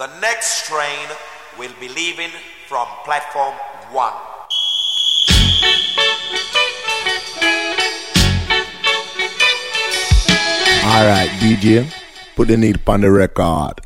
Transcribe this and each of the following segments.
The next train will be leaving from platform 1. Alright, DJ, put the needle on the record.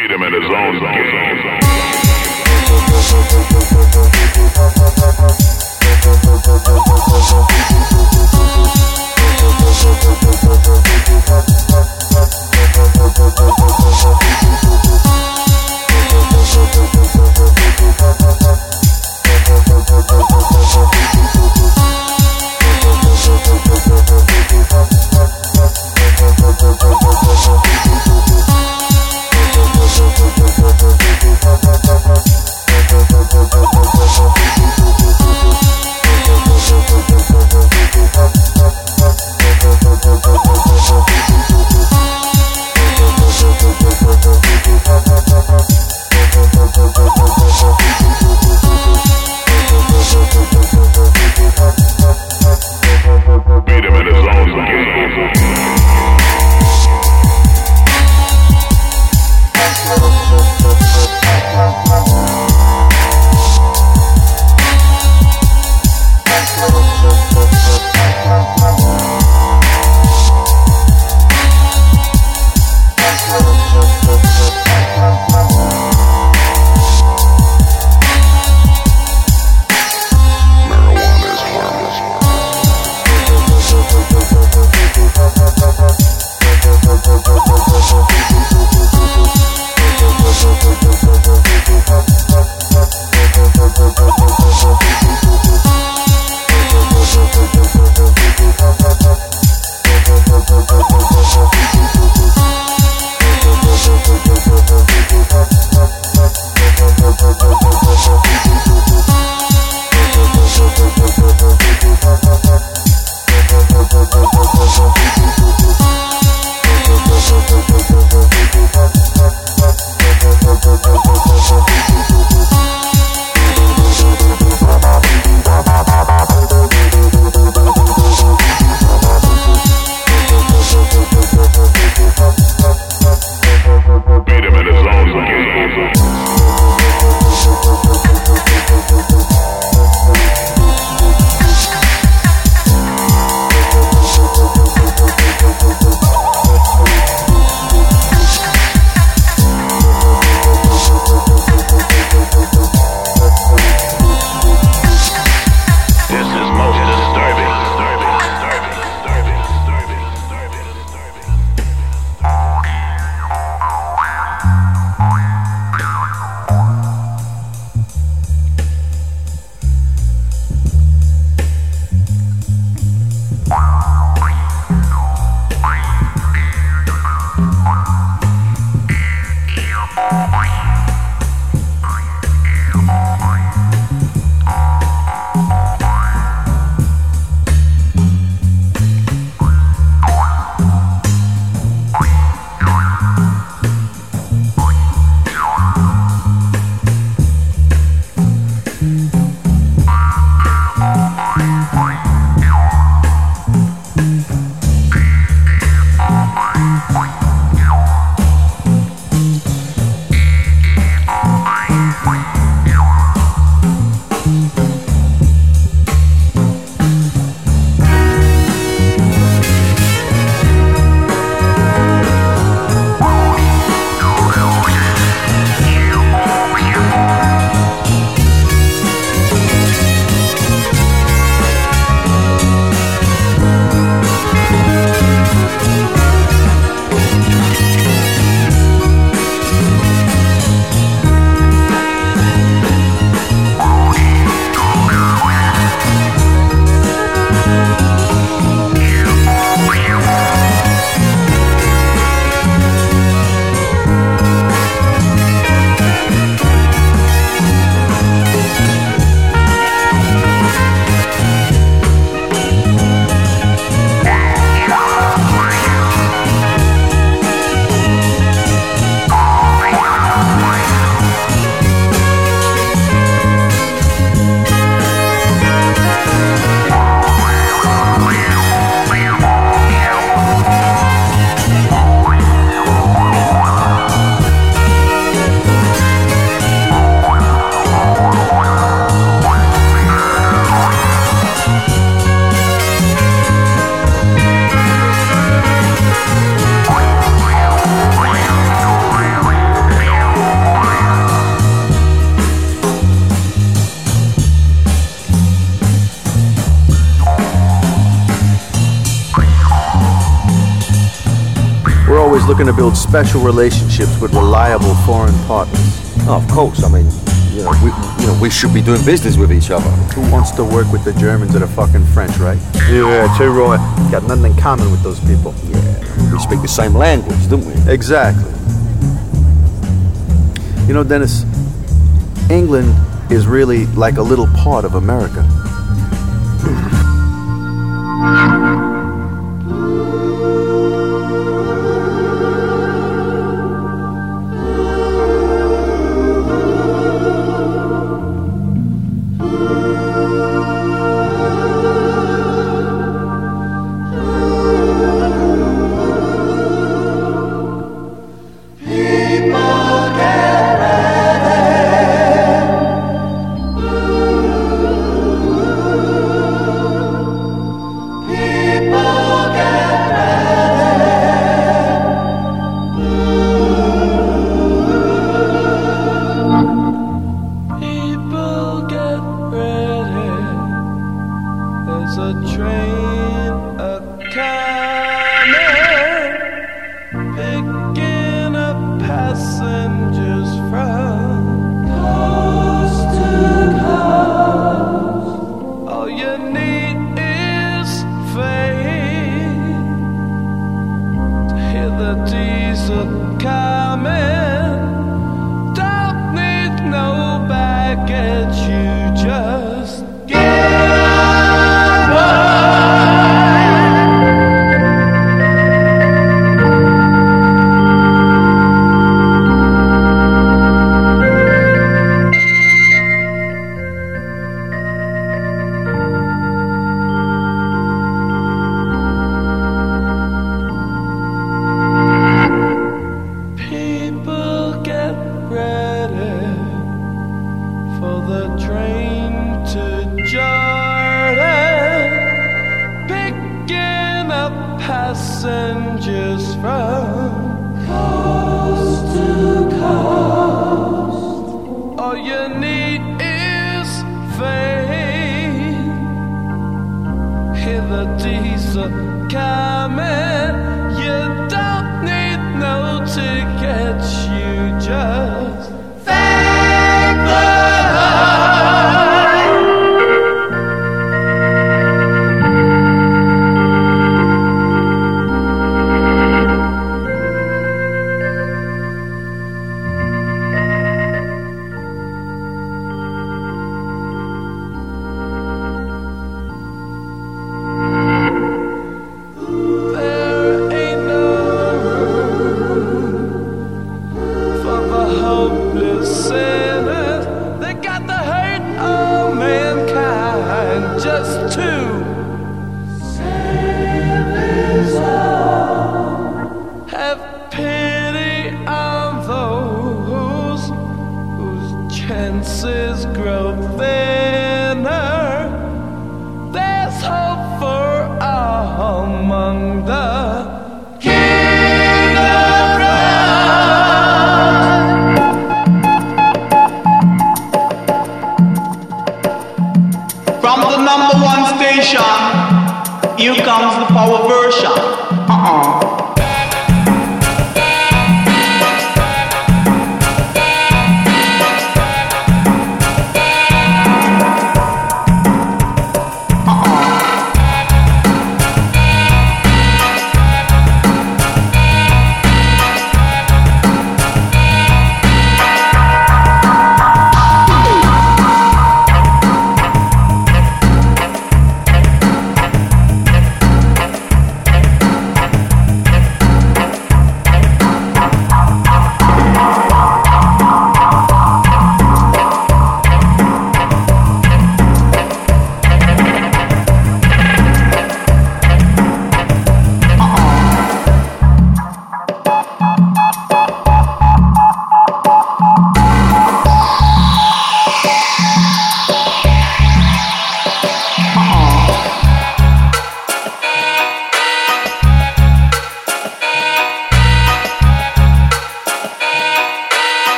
Beat him in his own game. looking to build special relationships with reliable foreign partners. Oh, of course. I mean, we should be doing business with each other. Who wants to work with the Germans or the fucking French, right? Yeah, too right. Got nothing in common with those people. Yeah, we speak the same language, don't we? Exactly. You know, Dennis, England is really like a little part of America.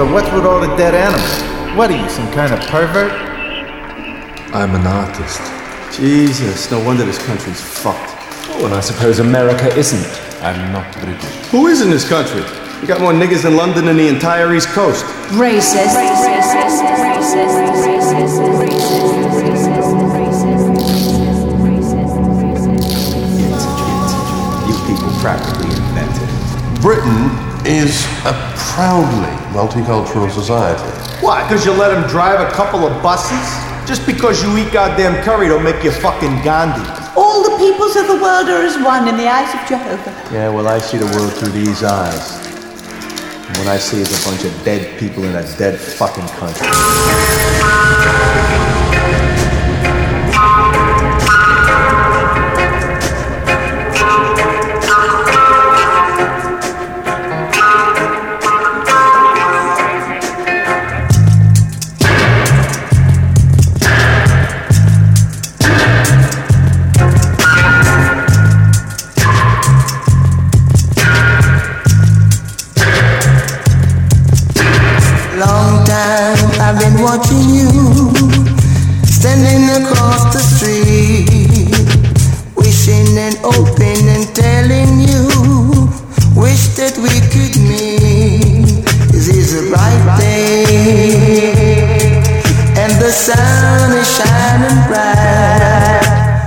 So what's with all the dead animals? What are you, some kind of pervert? I'm an artist. Jesus, no wonder this country's fucked. Oh, and I suppose America isn't. I'm not British. Who is in this country? You got more niggas in London than the entire East Coast. Racist. You people practically invented it. Britain is a proudly multicultural society. Why? Because you let them drive a couple of buses? Just because you eat goddamn curry don't make you fucking Gandhi. All the peoples of the world are as one in the eyes of Jehovah. Yeah, well, I see the world through these eyes. And what I see is a bunch of dead people in a dead fucking country. I've been watching you, standing across the street, wishing and hoping and telling you, wish that we could meet. This is a bright day, and the sun is shining bright.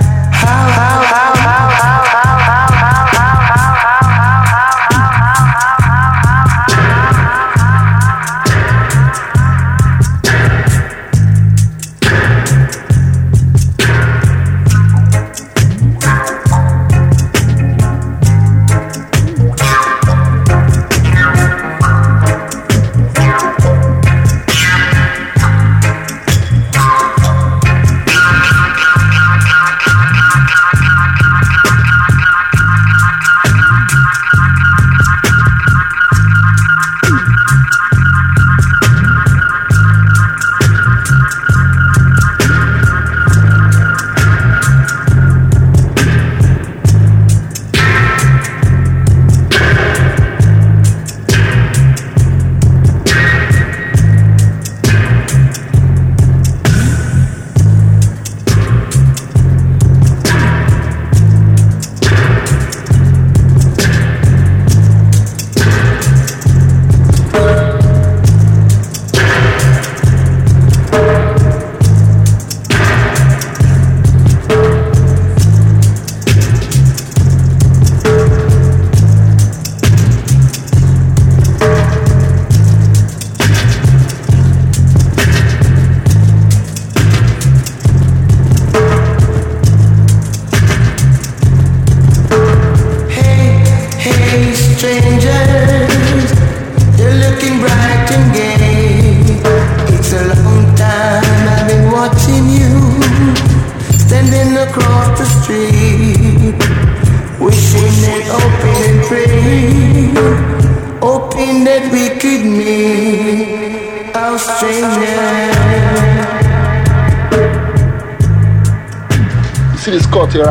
See this cut here,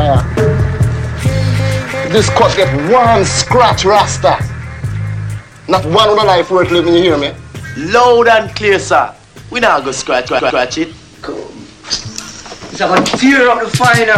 this cut get one scratch rasta. Not one of the life worth living, you hear me? Loud and clear, sir. We now go scratch it. Cool. It's about to tear up the final.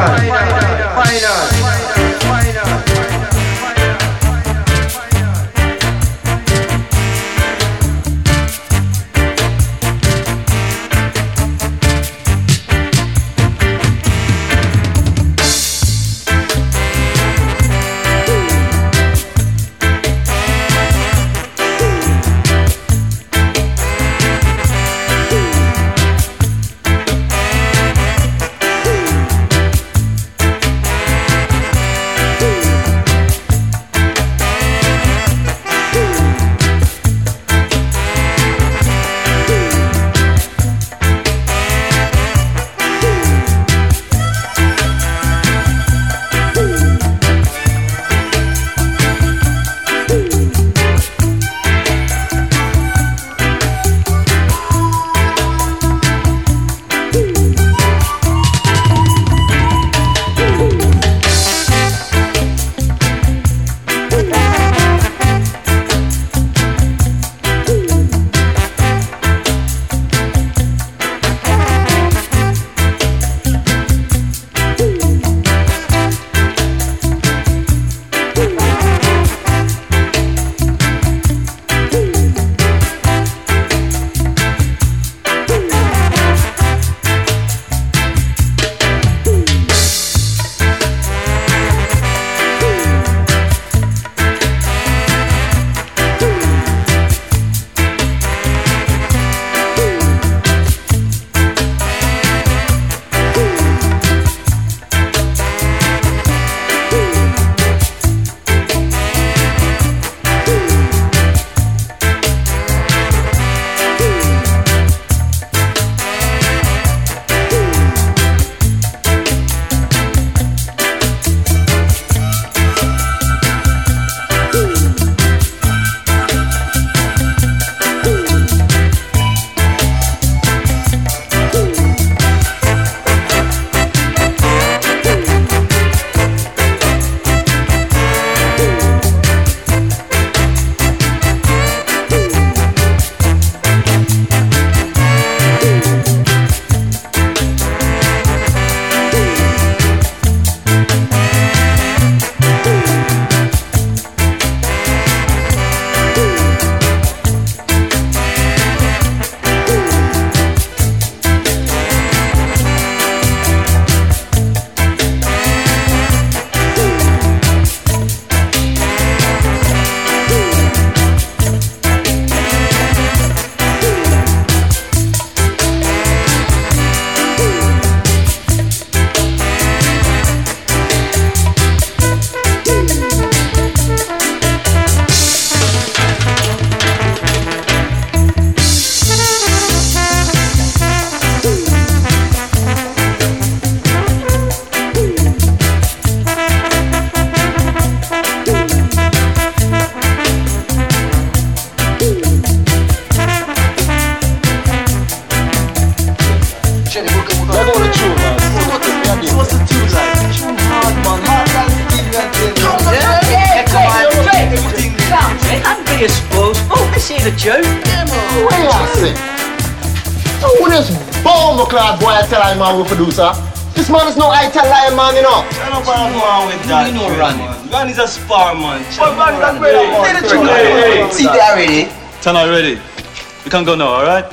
the truth. What you say? Who this bomb-clad boy I tell I man with producer? This man is no I tell lie man, you know. I don't want with that. You know Ronnie. Ronnie's a spar man. See that already? Turn ready. We can go now, alright?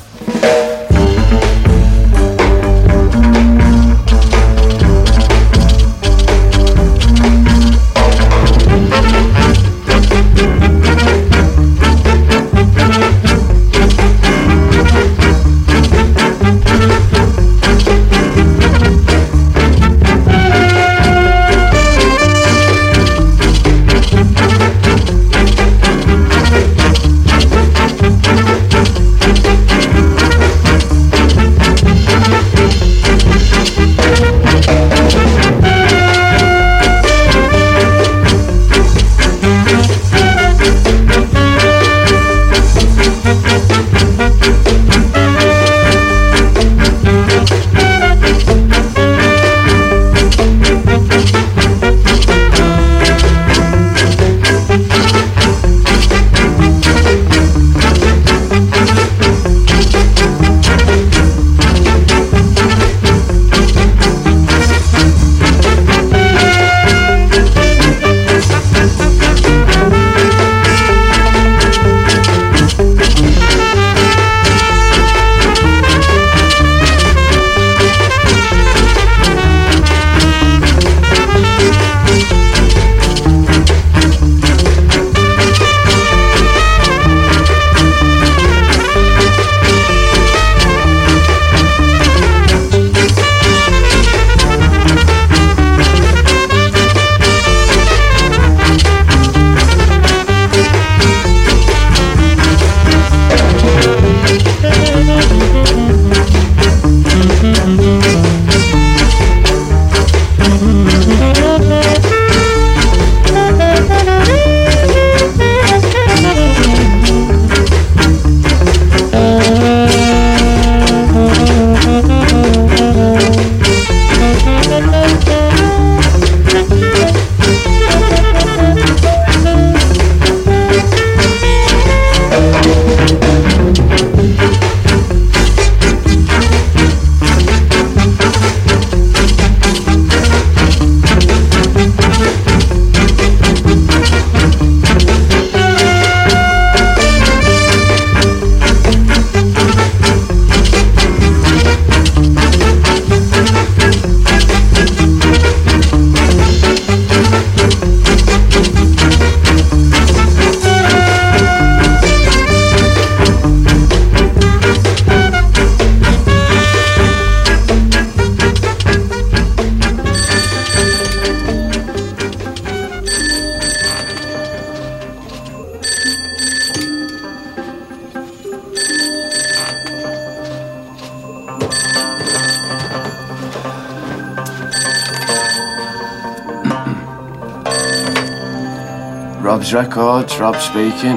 Rob's Records, Rob speaking.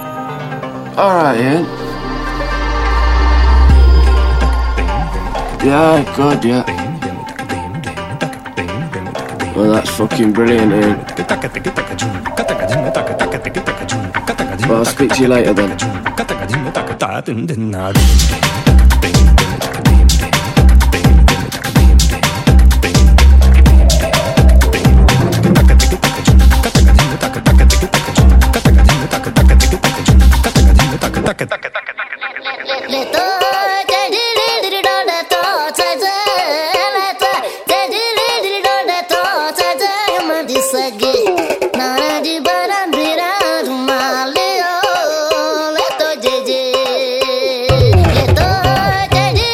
Alright, Ian. Yeah, good, yeah. Well, that's fucking brilliant, Ian. Well, I'll speak to you later then. Let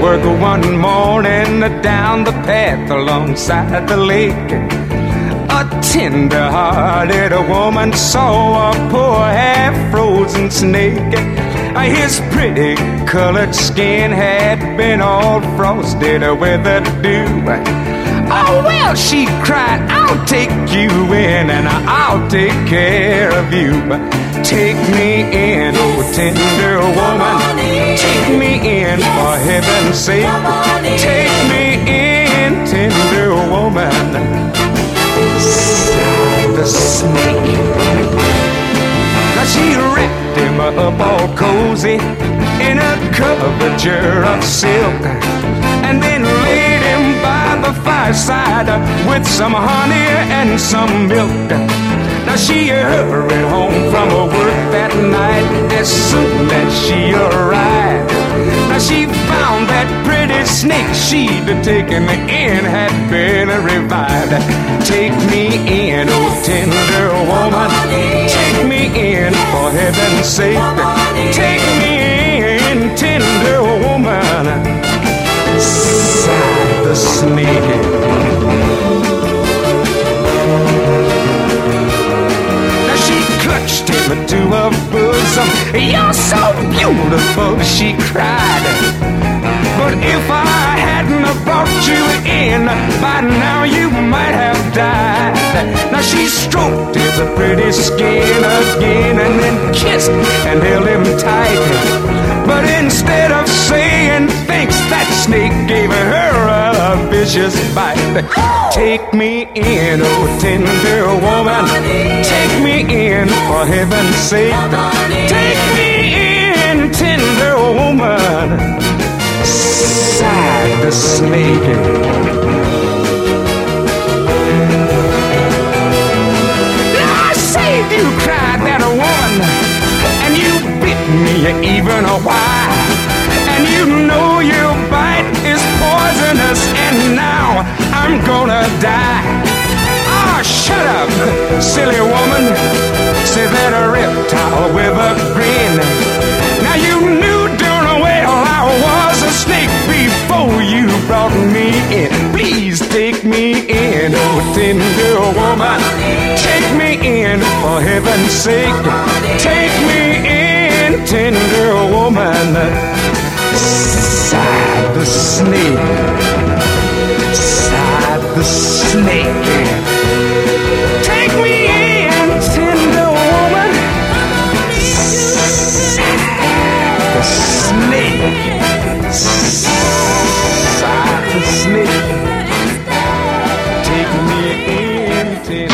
work one morning down the path alongside the lake. A tender-hearted woman saw a poor half-frozen snake. His pretty colored skin had been all frosted with the dew. Oh, well, she cried, I'll take you in and I'll take care of you. Take me in, oh tender woman. Take me in, for heaven's sake. Take me in, tender woman. Sighed the snake. Now she wrapped him up all cozy in a coverture of silk, and then laid him by the fireside with some honey and some milk. Now she hurried home from her work that night as soon as she arrived. Now she found that pretty snake she'd taken in had been revived. Take me in, oh tender woman. Take me in, for heaven's sake. Take me in, tender woman. Sighed the snake. Clutched him to her bosom. You're so beautiful, she cried. But if I hadn't brought you in, by now you might have died. Now she stroked his pretty skin again, and then kissed and held him tight. But instead of saying thanks, that snake gave her a vicious bite. Take me in, oh tender woman. Take me in, for heaven's sake. Take me in, tender woman. Sighed the snake. I saved you, cried that woman, and you bit me even a while. And you know your bite is poisonous, and now I'm gonna die. Ah, shut up, silly woman, said that reptile with a grin. Now you knew darn well I was a snake before you brought me in. Please take me in, oh tender woman. Take me in, for heaven's sake. Take me in, tender woman. Sighed the snake. Sighed the snake. Take me in, tender woman. Sighed the snake. Sighed the snake. Take me in, tender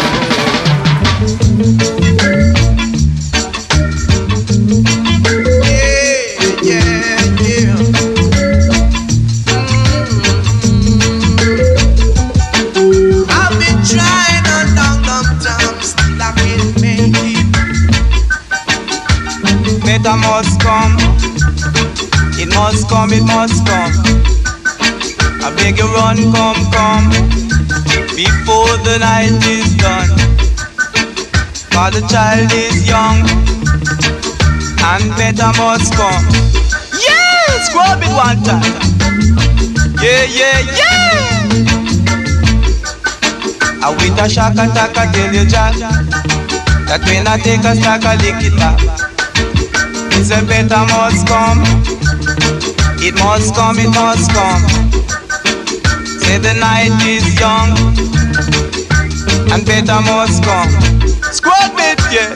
Better must come, it must come, it must come. I beg you run, come, before the night is done. For the child is young, and better must come. Yes, grab it one time. Yeah. I with a shock attack, I tell you Jack, that when I take a stack, I lick it up. It's a better must come. It must come, it must come. Say the night is young, and better must come. Squad bit, yeah.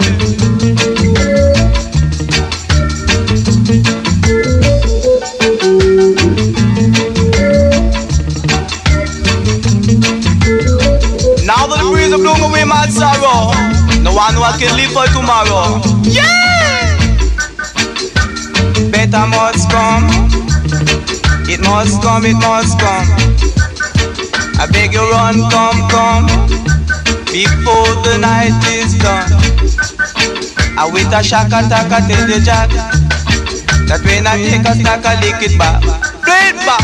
Now that the breeze of bloom away my sorrow, no one what can live for tomorrow. Yeah! Better must come. It must come, it must come. I beg you run, come, before the night is done. I with a shock attack, I tell you Jack, that when I take a stack, I lick it back. Play it back.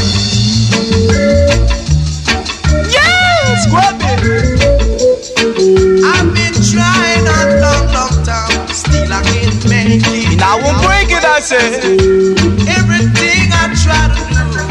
Yes, grab it. I've been trying a long time, still I can't make it. And I won't break it, I say. Everything I try to do,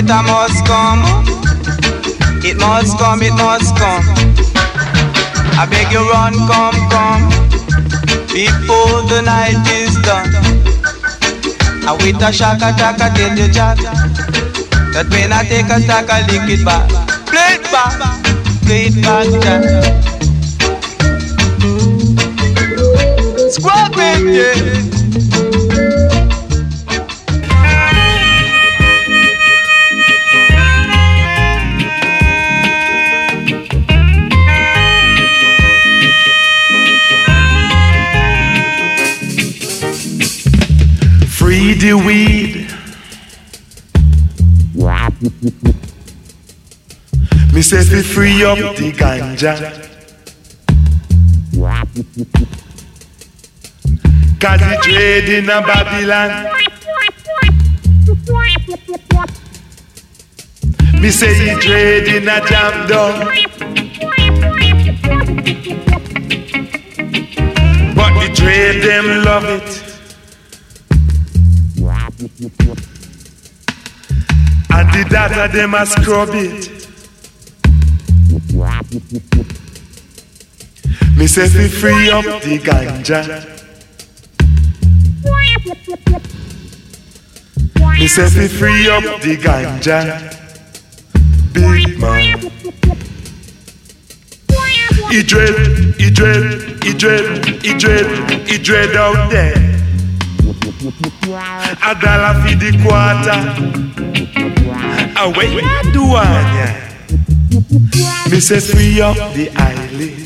winter must come. It must come, it must come. I beg you run, come, before the night is done. I with a shaka taka tell you Jack, that when I take a stack I lick it back. Play it back, Jack. Scrub it, yeah. Free the weed. Me say fi free up the ganja. Cause the trade in a Babylon. Me say the trade in a jam down. But the trade them love it. And the data them a scrub it. Me say fi free up the ganja. Me say fi free up the ganja. Big man. He dread out there. $1 for the quarter. Away you do one. Me say free up the island.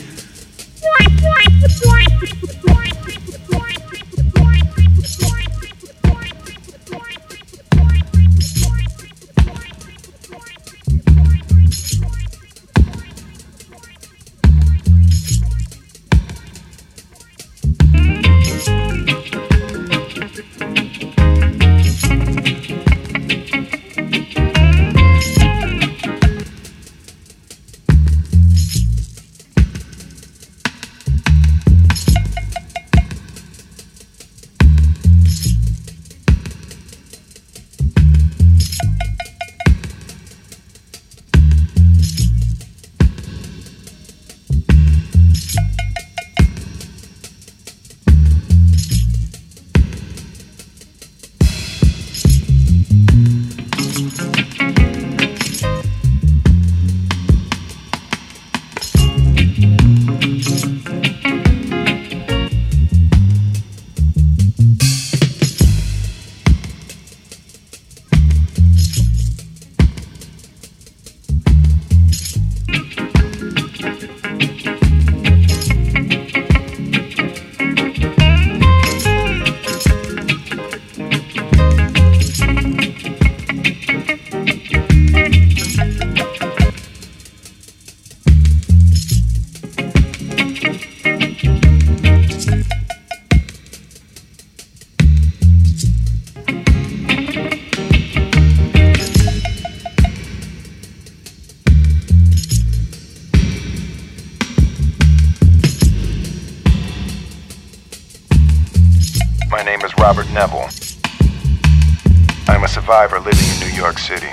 My name is Robert Neville. I'm a survivor living in New York City.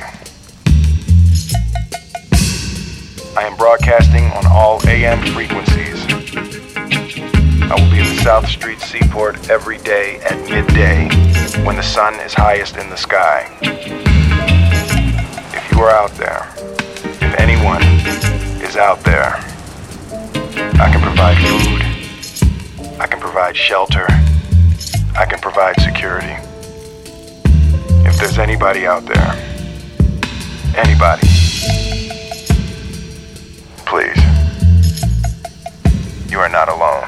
I am broadcasting on all AM frequencies. I will be at the South Street Seaport every day at midday when the sun is highest in the sky. If you are out there, if anyone is out there, I can provide food, I can provide shelter, I can provide security. If there's anybody out there, anybody, please, you are not alone.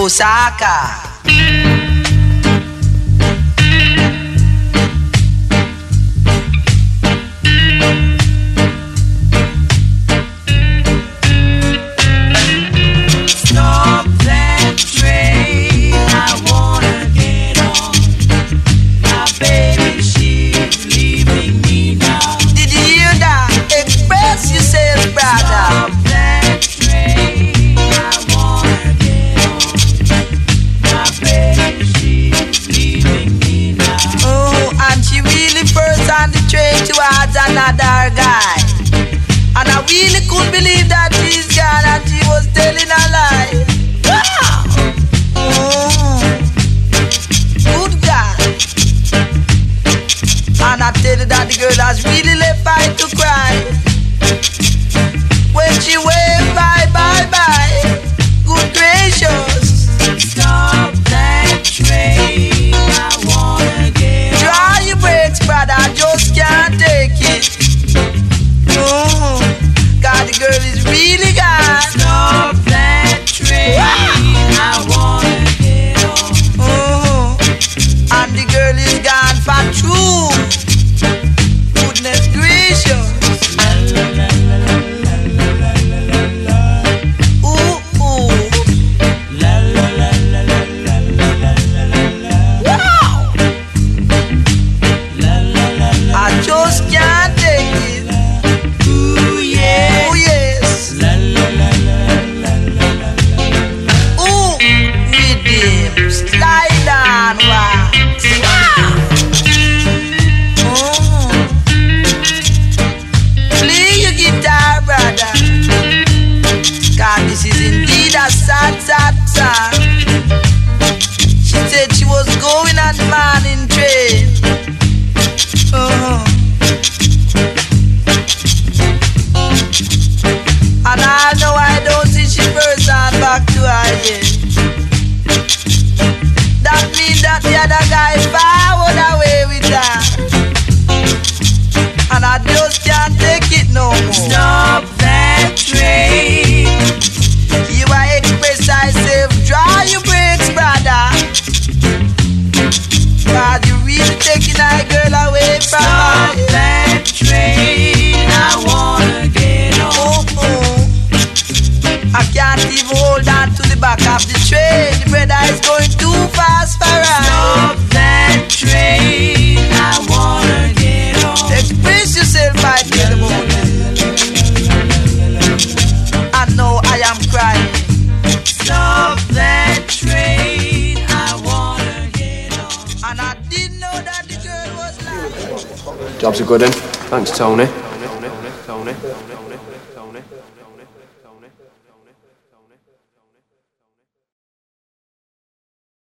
Osaka. Another guy, and I really couldn't believe that this girl and she was telling a lie. Wow. Good guy. And I tell you that the girl has really left by to cry when she waved bye bye bye. Good gracious. Stop that train, I wanna get try your brakes, brother, I just can't take it. Oh, God, the girl is really gone. Stop that train, I wanna get on. Oh, and the girl is gone for true. Goodness gracious. Ooh, ooh. Wow. I just can't take it. Ooh, yeah. Ooh, yes. Ooh, with him. Slide on, wow. Oh. Play your guitar, brother. God, this is indeed a sad, sad song. She said she was going on the morning train. And I know I don't see she person back to her yet. That means that the other guy forward away with her. And I just can't take it no more. Stop that train. You are express yourself. Draw your brakes, brother. God, you really taking that girl away from her. Stop that train, I wanna get on. Oh, oh. I can't even hold on to the back of the train. The brother is going too fast for us. Stop that train, I wanna get on. Express yourself, my dear woman. I know I am crying. Stop that train, I wanna get on. And I didn't know that the girl was like. Job's a good one. Thanks, Tony.